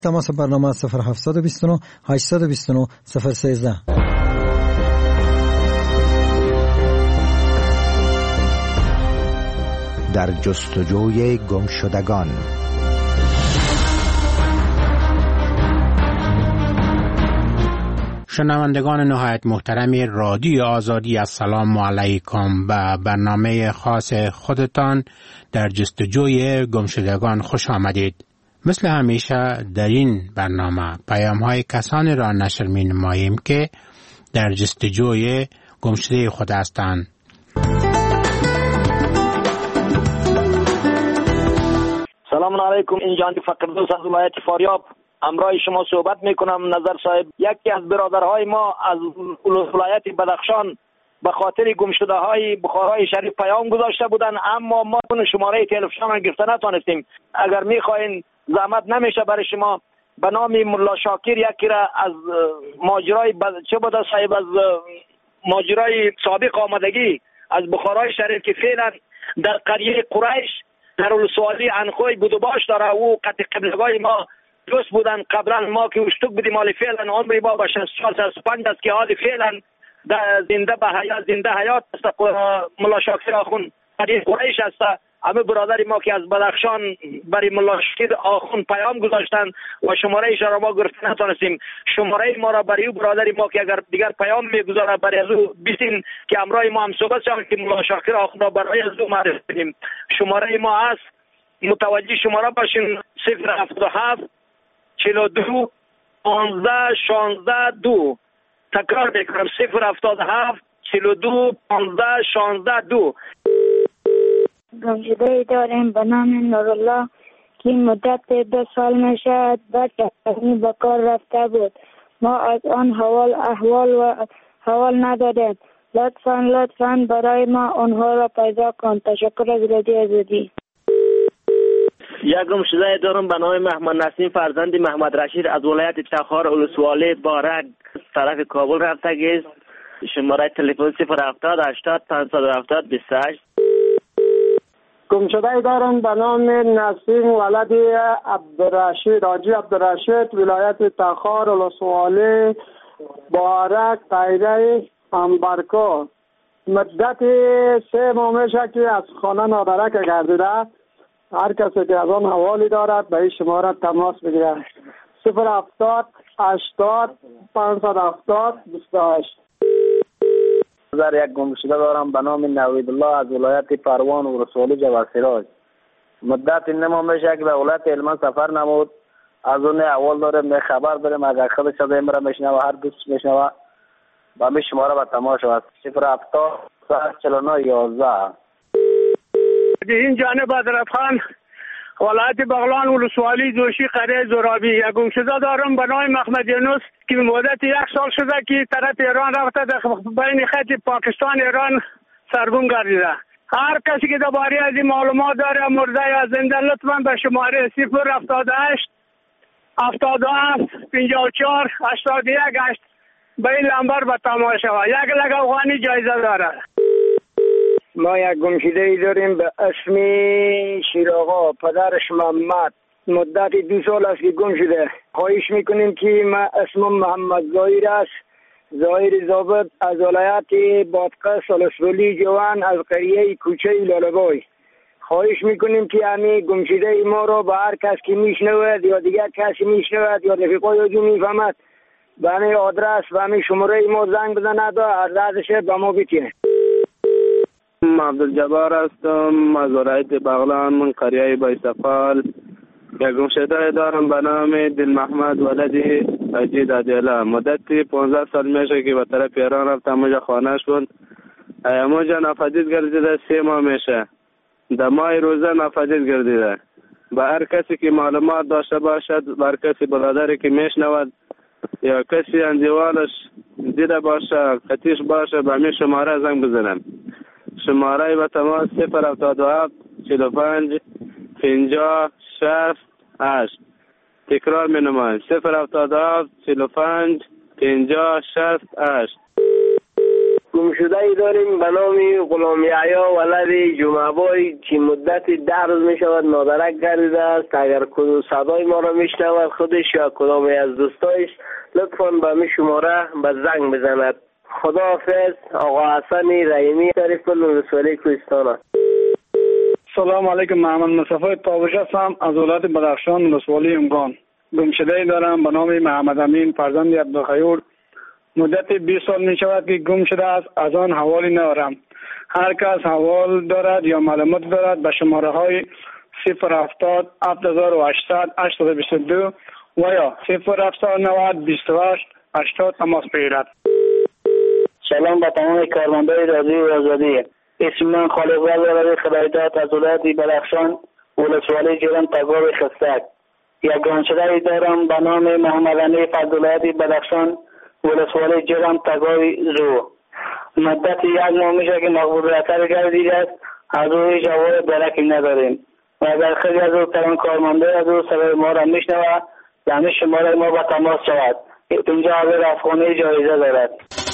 تماس برنامه 0729 829 013. در جستجوی گمشدگان. شنوندگان نهایت محترم رادیو آزادی، السلام علیکم. به برنامه خاص خودتان در جستجوی گمشدگان خوش آمدید. مثل همیشه در این برنامه پیام‌های کسانی را نشر می‌نماییم که در جستجوی گمشده خود هستند. سلام علیکم. اینجا فقردوس از ولایت فاریاب همراه شما صحبت میکنم. نظر صاحب، یکی از برادرهای ما از ولایت بدخشان به خاطر گمشده های بخارای شریف پیام گذاشته بودن، اما ما اون شماره تلفن گرفته نتونستیم. اگر میخواین زحمت نمیشه برای شما، به نام ملا شاکر یکی را از ماجرای چه بود صاحب، از ماجرای سابق آمدگی از بخارای شریف که فعلا در قریه قریش در ولسوالی انخوی بود و باش داره. او قطع قبلگاه ما دوست بودن. قبلا ما که اشتک بودیم، حال فعلا عمری ما به 64-65 است که حال فعلا زنده به حیات زنده حیات است. ملا شاکر آخون قریه قریش است. همه برادری ما که از بدخشان برای ملا شاکر آخون پیام گذاشتن و شماره ایش را ما گرفته نتونستیم. شماره ما را برای برادری ما که اگر دیگر پیام میگذاره برای از او بیستین که امرای ما هم صحبت شد که ملا شاکر آخون را برای از او معرفی کنیم. شماره ما هست، متوجه شماره باشین: 077 42 15 16 2. تکرار میکنم: 077 42 15 16 2. گمشده داریم به نام نورالله که مدت 2 سال میشد بعد به کار رفته بود. ما از آن حوال ندادیم. لطفاً برای ما آنها را پیدا کن. تشکر از رادیو آزادی. یک گمشده دارم به نام محمد نسیم فرزند محمد رشید از ولایت تخار ولسوالی بارک طرف کابل رفته است. شماره تلفن 070 80 570 28. گمشده دارم به نام نسیم ولد عبدالرشید حاجی عبدالرشید ولایت تخار ولسوالی بارک قریه انبرکو. مدت 3 ماه میشه که از خانه نادرک گردیده. هر کسی که از آن حوالی دارد به این شماره تماس بگیرد: 070 80 570 28. یک گمشده دارم به نام نوید الله از ولایت پروان و رسولی جواسراج. مدت 9 ماه میشه که به ولایت هلمند سفر نمود. از اون اول دارم خبر دارم اگر خودش شده امرا میشنوه هر دوست میشنوه با می شماره با تماس شد: 070 49 11. این جانب حضرتخان ولایت بغلان ولسوالی دوشی قریه زرابی. یک گمشده دارم به نام محمد یونس که مدت 1 سال شده که طرف ایران رفته، در بین خط پاکستان ایران سرگم گردیده. هر کسی که درباره از این معلومات داره مرده یا زنده لطفاً به شماره 078 77 54 81 8 به این نمبر به تماس شود. 1 لک افغانی جایزه داره. ما یک گمشده داریم به اسم شیراغا، پدرش محمد. مدت 2 سال است که گم شده. خواهش میکنیم که ما اسمم محمد ظاهر است، ظاهر ضابط از ولایت بادغیس ولسوالی جوان از قریه کوچه لاله‌بای. خواهش میکنیم که همین گمشده ما را به هر کس که میشنود یا دیگر کسی میشنود یا رفیقای او میفهمد به همین آدرس و همین شماره ما زنگ بزند و عرضش به ما بتینه. عبدالجبار هستم از ولایت بغلان من قریه بایسفال. یک گمشده دارم به نام دل محمد ولدی حاجی دادیلا. مدت 15 سال میشه که به طرف ایران رفتم. مجا خانهش بود مجا ناپدید گردیده. 3 ماه میشه در ماه روزه ناپدید گردیده. به هر کسی که معلومات داشته باشد، به هر کسی برادری که میشنود یا کسی اندیوالش دیده باشه قطیش باشه به همین شماره زنگ بزنم. شماره به تماس 077 45 50 68. تکرار می نمایم: 077 45 50 68. گمشده ای داریم به نام غلام یحیی ولد جمعه‌بای که مدت 10 روز می شود نادرک گردیده است. اگر صدای ما را میشنود خودش یا کدامی از دوستایش لطفاً به می شماره به زنگ بزند. خداحافظ. آقا حسن رحیمی شریف ولسوالی کوهستان. سلام علیکم. محمد مصطفی تابوش هستم از ولایت بدخشان ولسوالی امگان. گمشده ای دارم به نام محمد امین فرزند عبدالخیور. مدت 20 سال می شود که گم شده است. از آن حوالی ندارم. هر کس حوال دارد یا معلومات دارد به شماره های 070 7800 822 و یا 0790 28 80 تماس بگیرد. سلام به تمام کارمندان رادیو آزادی. اسم من خالق رضا خدایداد از ولایت بدخشان ولسوالی جرم تگاو خستک. یک گمشده ای دارم به نام محمد حنیف از ولایت بدخشان ولسوالی جرم تگاوی زو. مدت 1 ماه میشه که مقبول رسر گردیده است. از او هیچ حوال درکی نداریم و اگر خیلی از او تران کارمنده از او صدای ما را میشنوه دمی شماره ما به تماس شود. اینجا حاضر افغانی جایزه دارد.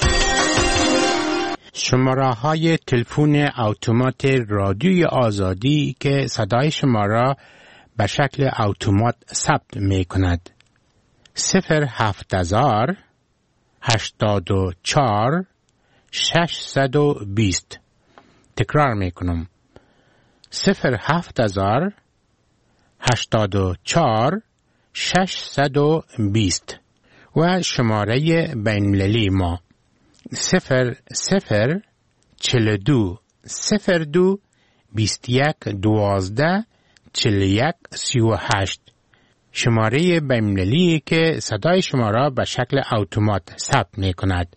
شماره های تلفن اتومات رادیوی آزادی که صدای شما را به شکل اتومات ثبت می کند 07000 84 620. تکرار می کنم 07000 84 620 و شماره بین‌المللی ما 0042 02 21 12 41 38. شماره بین‌المللی که صدای شما را به شکل اتومات ثبت می کند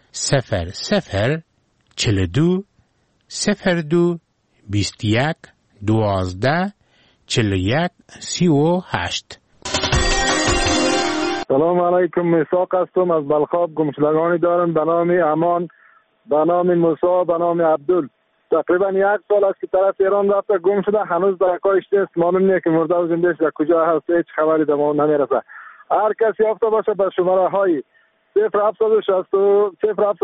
0042 02 21 12 41 38. سلام علیکم. میثاق هستم از بلخاب. گمشدگانی دارم به نام امان، به نام موسی، به نام عبدل. تقریبا 1 سال است که طرف ایران رفته گم شده. هنوز درکایش نیست. معلوم نیست که مرده و زنده در کجا هست. هیچ خبری در ما نمیرسه. هر کسی یافته باشه به شماره های 0764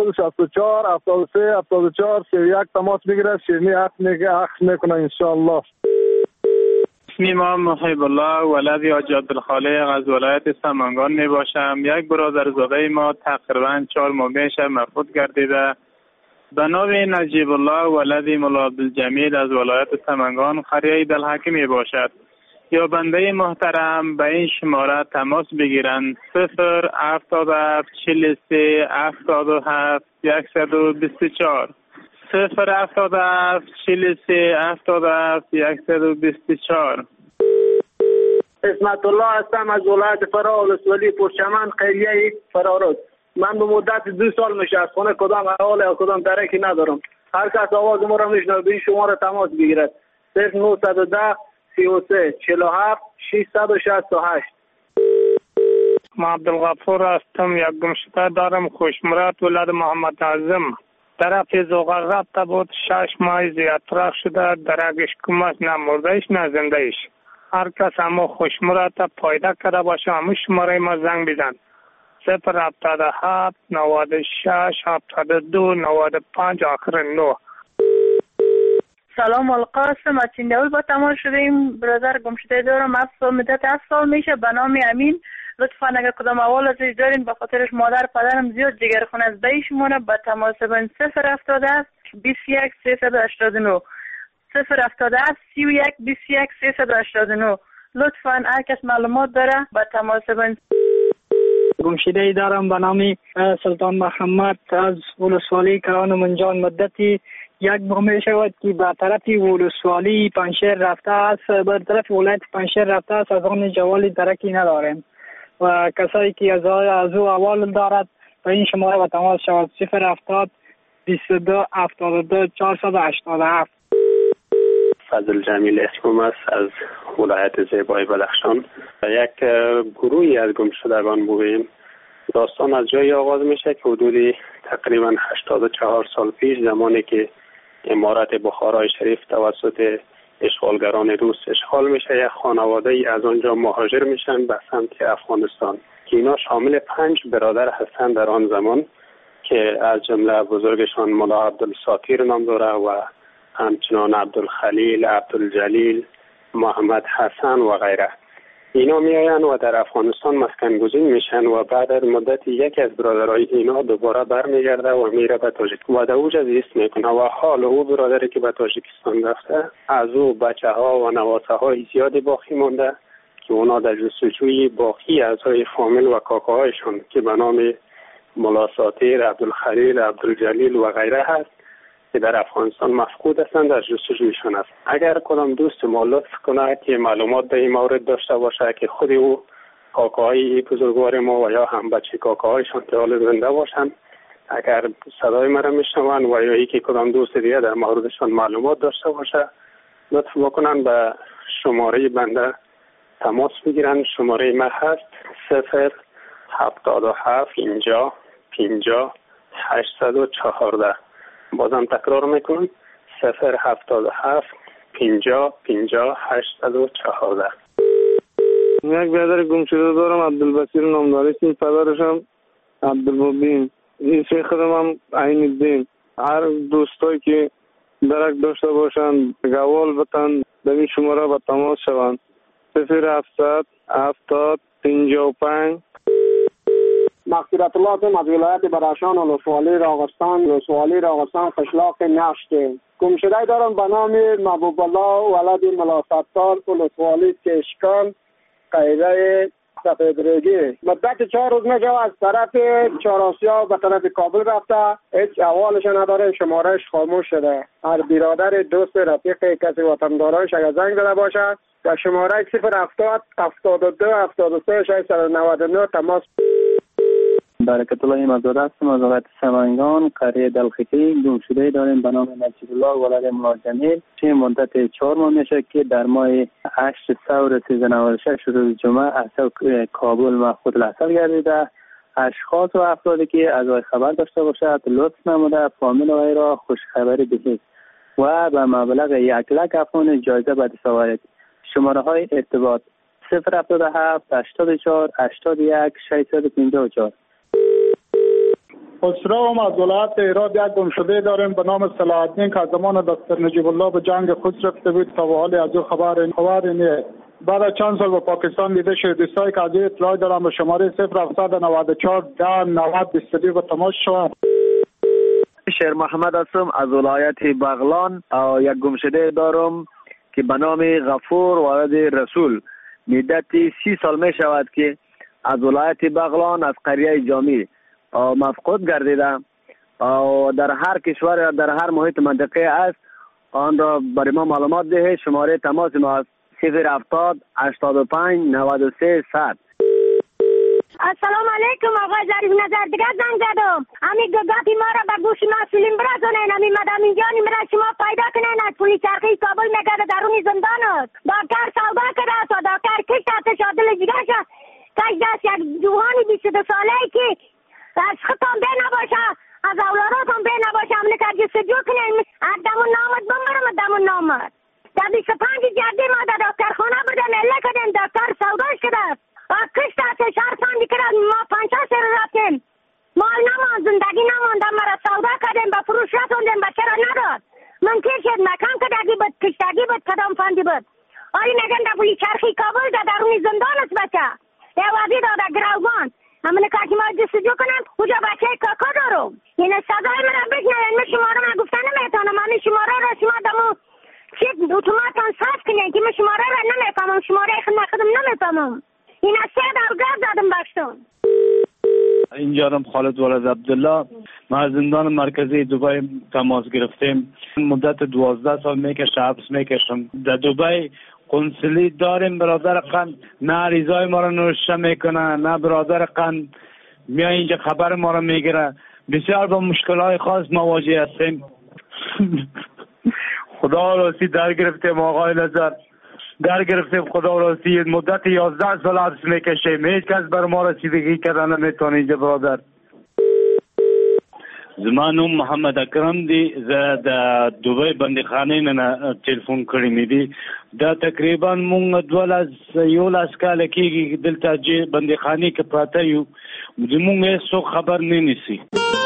73 74 31 تماس میگیره. شیرینی عکس میکنه ان شاء الله. اسمی ما محب الله ولد حاج عبدالخالق از ولایت سمنگان می باشم. یک برادرزاده ما تقریبا 4 ماه میشه مفقود گردیده به نام نجیب الله ولد مولا عبدالجمیل از ولایت سمنگان قریه دلحکی می باشد. یا بنده محترم به این شماره تماس بگیرند 077 43 77 124 077 43 77 124. اسمت الله هستم از ولایت فرا ولسوالی پرچمن قریه فرارود. من به مدت 2 سال میشه از خونه کدام حال یا کدام درکی ندارم. هر کس آواز ما را میشنوه به این شماره تماس بگیرد 0910 33 47 668. ما عبدالغفور هستم. یک گمشده دارم خوشمراد ولد محمد اعظم. طرف زوغر رفته بود 6 ماه زیادتر شده. درگش کمش نه مردهش نه زندهش. هر کس همه خوشمراد پایده کرده باشه همه شماره ما زنگ بزن 077 96 72 95 آخر 9. سلام القاسم از چنداول با تماس شدیم. برادر گمشده دارم مدت 7 سال میشه به نام امین. لطفا اگر کدام اول ازش دارین به خاطرش مادر پدرم زیاد جگرخون از بیشمونه به تماس بین 077 21 389 077 31 21 389. لطفا هر کس معلومات داره به تماس بین. گمشده ای دارم به نام سلطان محمد از ولسوالی کران منجان. مدتی 1 ماه می شود که به طرف ولسوالی پنشیر رفته است. به طرف ولایت پنشیر رفته است. از آن جوالی درکی نداریم و کسایی که از او اول دارد به این شماره و تماس شود 070 22 72 487. فضل جمیل اسمم است از ولایت زیبای بدخشان. یک گروهی از گمشدگان بودیم. داستان از جایی آغاز میشه که حدود تقریبا 84 سال پیش زمانی که امارت بخارای شریف توسط اشغالگران روس اشغال میشه یک خانواده ای از آنجا مهاجر میشن به سمت افغانستان که اینا شامل 5 برادر هستند در آن زمان که از جمله بزرگشان ملا عبدالساطیر نام داره و همچنان عبدالخلیل، عبدالجلیل، محمد حسن و غیره. اینا میآیند و در افغانستان مسکن گزین میشن و بعد از مدت یکی از برادرای اینا دوباره برمیگرده و میره به تاجیکستان و در اوج زیست میکنه و حال او برادری که به تاجیکستان رفته از او بچه ها و نواسه های زیادی باقی مونده که اونا در جستجوی باقی اعضای فامیل و کاکاهایشان که به نام ملا ساطیر، عبدالخلیل، عبدالجلیل و غیره هست که در افغانستان مفقود هستند در جستجویشان است. اگر کدام دوست ما لطف کنه که معلومات در این مورد داشته باشه که خود او کاکاهای بزرگوار ما و یا هم بچه کاکاهایشان که حال زنده باشند، اگر صدای مرا میشنوند و یا یکی کدام دوست دیگه در موردشان معلومات داشته باشه لطف بکنن به شماره بنده تماس بگیرن. شماره ما هست 077 اینجا 50 814. بازم تکرار میکنم 077 50 50 814. یک برادر گم شده دارم، عبدالبصیر نامداری اسم پدرشم عبدالمبین، اسم خودم هم عین الدین. هر دوستایی که درک داشته باشند گوال بتن در این شماره به تماس شوند 0700 70 55. مغفرت الله هستم از ولایت بدخشان ولسوالی راغستان قشلاق نشت. گمشده دارم به نام محبوب الله ولد ملا ستار ولسوالی کشکان قیده سفیدریگی. مدت 4 روز میشه از طرف چهارآسیا به طرف کابل رفته، هیچ احوالش نداره، شمارهش خاموش شده. هر برادر دوست رفیق کسی وطندارانش اگر زنگ زده باشه در شماره 070 72 73 699 تماس. برکت الله مزاده هستم از ولایت سمنگان قریه دلخکی. گمشده داریم به نام نجیب الله ولد ملا جمیل. چه مدت 4 ماه میشه که در ماه 8 ثور 1396 روز جمعه از کابل مفقود الاصل گردیده. اشخاص و افرادی که از آن خبر داشته باشد لطف نموده فامیل و غیره خوش خبری دهید و به مبلغ 1 لک افغان جایزه به دست آورید. شماره های ارتباط 077 84 81 654. خسرو از ولایت هرات یک گمشده داریم به نام صلاح الدین که از زمان دکتر نجیب الله به جنگ خود رفته بود تا به حال از او خبر نیست. بعد از چند سال به پاکستان دیده شد. دوستایی که از این اطلاع دارم به شماره 0794 10 90 22 به تماس شوند. شیر محمد هستم از ولایت بغلان. یک گمشده دارم که به نام غفور ولد رسول. مدت 30 سال می شود که از ولایت بغلان از قریه جامی مفقود گردیده. در هر کشور در هر محیط منطقه است آن را برای ما معلومات ده. شماره تماس ما است 070 85 93 100. السلام علیکم آقای ظریف نظر دیگه زنگ زدم. همین گفتی ما را به گوش مسئولین برسونین. همین مدام اینجانی مرا شما پیدا کنین از پلیس چرخی کابل میگرده درونی زندان است. دکتر سودا کرده است و دکتر کشت است شادل جگر شد. کشت است یک جوانی 22 ساله که از خودتان بی نباشه از اولاداتان بی نباشه همینه که جستجو کنین. از دمون نامد بمبرم دمون نامد. در 25 جرده ما در دکتر خانه بردن اله کردن دکتر سوداش کرده است. کشت است شهر ساندی کرد ما 5 سر رفتیم. مال نمان زندگی نماندم مرا سودا کردیم به فروش رسوندیم بچه را نداد. منکر شد مکان کدگی بود کشتگی بود کدام فاندی بود. آری نگن در پولی چرخی کابل در درونی زندان است بچه. یه وزی داده گروبان. همینه که ما جستجو کنم اوجا بچه کاکا دارم. یعنی صدای من را بشنوین. من شما را من گفتن نمیتونم. همین شماره را شما دمو چه اتوماتان صرف کنین که من شماره را نمیفهمم. شماره خودم نمیفهمم. این از 3 دلگرد زدم باشتون. اینجا هم خالد ولد عبدالله. ما از زندان مرکزی دبی تماس گرفتیم. مدت 12 سال میکشه حبس میکشم. در دبی قنصلی داریم. برادر قند نه ریزای ما را نوشته میکنه نه برادر قند میای اینجا خبر ما را میگیره. بسیار با مشکلات خاص مواجه هستیم. خدا راستی در گرفتیم آقای نظر. در گرفتیم خدا راستی مدت 11 سال حبس میکشیم. هیچ کس بر ما رسیدگی کردن نمیتونه اینجا برادر. زمانو محمد اکرم دی ز د دوبۍ بندیخانه نه ټلیفون کړی مې دی دا تقریبا مونږ 12 کال کېږي دلته چې بندیخانه کې پراته یو زمونږ هیڅ خبر نه نیسی.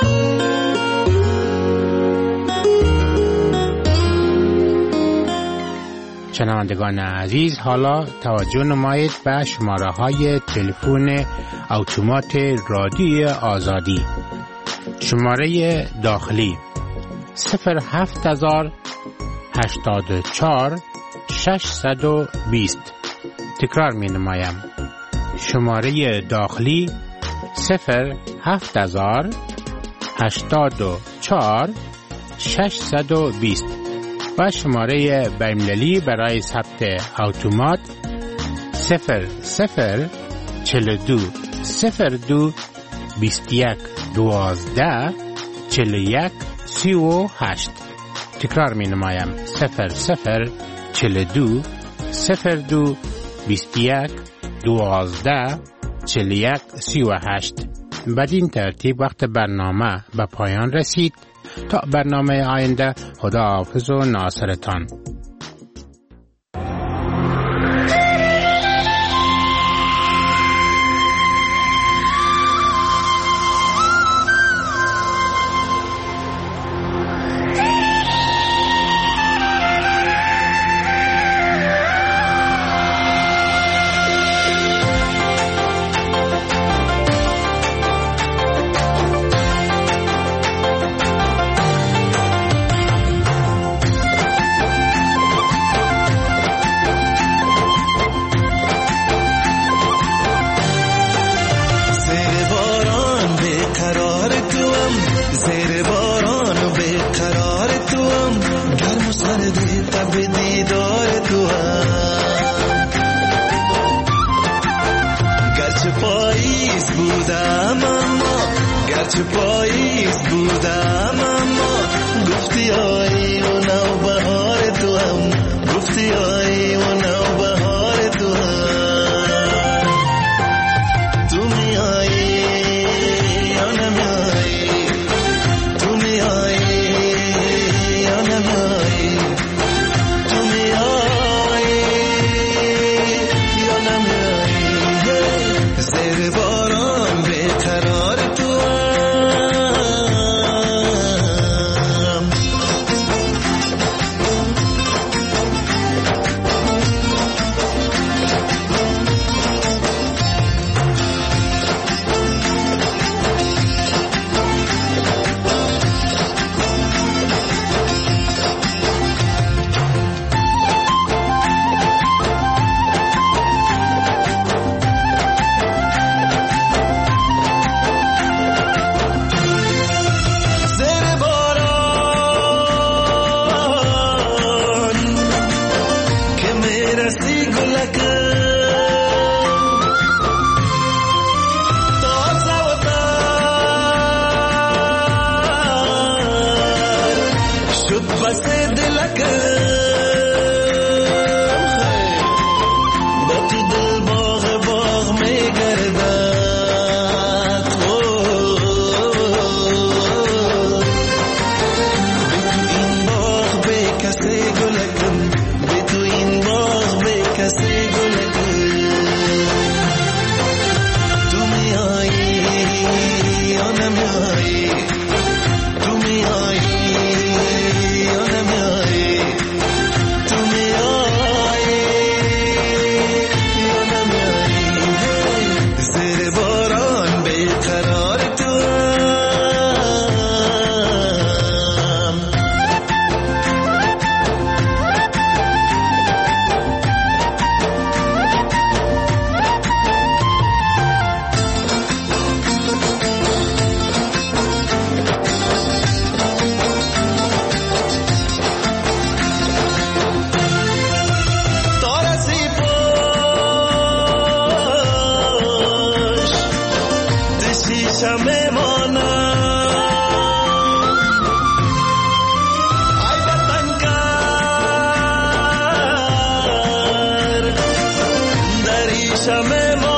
شنوندگان عزیز، حالا توجه نمایید به شماره های تلفن اتومات رادیوی آزادی. شماره داخلی 07084 620. تکرار می نمایم. شماره داخلی 07084 620 و شماره بین‌المللی برای ثبت اتومات 0042 02 21 12 41 38. تکرار می نمایم 0042 02 21 12 41 38. بدین ترتیب وقت برنامه به پایان رسید. تا برنامه آینده، خداحافظ و ناصرتان.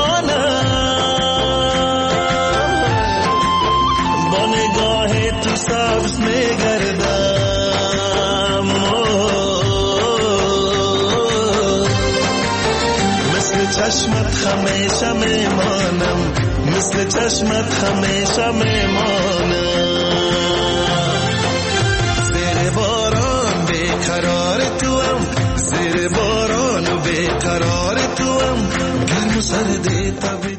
تو همیشه میمانم، مثل چشمت همیشه میمانم. زیر باران بیقرار توام، زیر باران بیقرار توام، گرم و سرد طبیعت